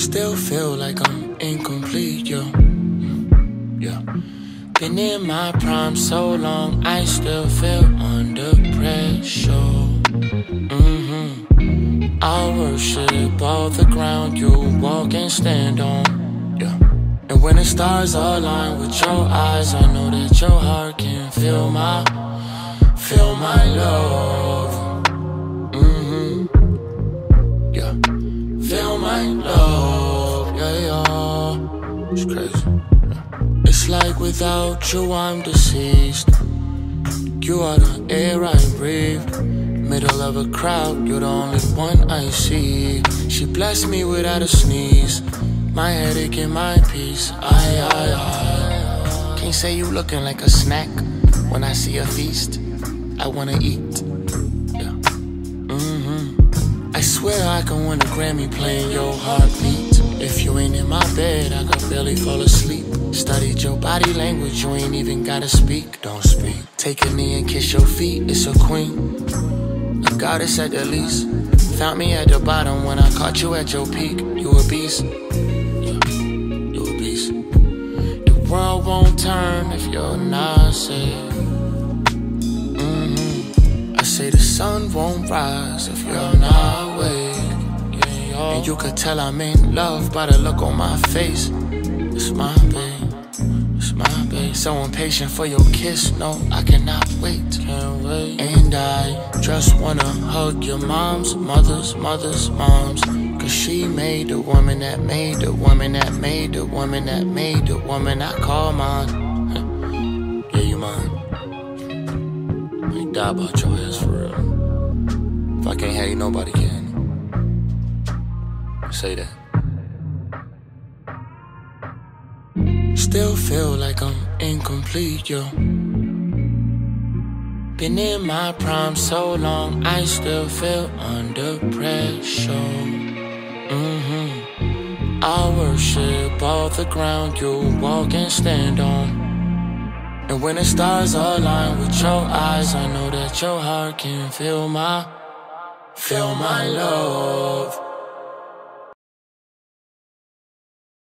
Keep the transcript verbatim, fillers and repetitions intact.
Still feel like I'm incomplete, yo. Yeah. Been in my prime so long, I still feel under pressure. Mm-hmm. I worship all the ground you walk and stand on. Yeah. And when the stars align with your eyes, I know that your heart can feel my, feel my love. Mm-hmm. Yeah. Feel my love. Yeah, yeah. It's crazy. It's like without you I'm deceased. You are the air I breathe. Middle of a crowd, you're the only one I see. She blessed me without a sneeze. My headache and my peace. I, I, I can't say you looking like a snack. When I see a feast, I wanna eat. Yeah. Mm-hmm. I swear I can win a Grammy playing your heartbeat. If you ain't in my bed, I could barely fall asleep. Studied your body language, you ain't even gotta speak. Don't speak. Take a knee and kiss your feet, it's a queen. A goddess at the least. Found me at the bottom when I caught you at your peak. You a beast. Yeah, you a beast. The world won't turn if you're not safe. Mm-hmm. I say the sun won't rise if you're not awake. Yeah, and you could tell I'm in love by the look on my face. It's my babe, it's my babe. So impatient for your kiss, no, I cannot wait, can't wait. And I just wanna hug your moms, mothers, mothers, moms. Cause she made the woman that made the woman that made the woman that made the woman I call mine. Yeah, you mine. I die about your ass for real. If I can't have you, nobody can. Say that. Still feel like I'm incomplete, yo. Been in my prime so long, I still feel under pressure. Mm-hmm. I worship all the ground you walk and stand on. And when the stars align with your eyes, I know that your heart can feel my, feel my love.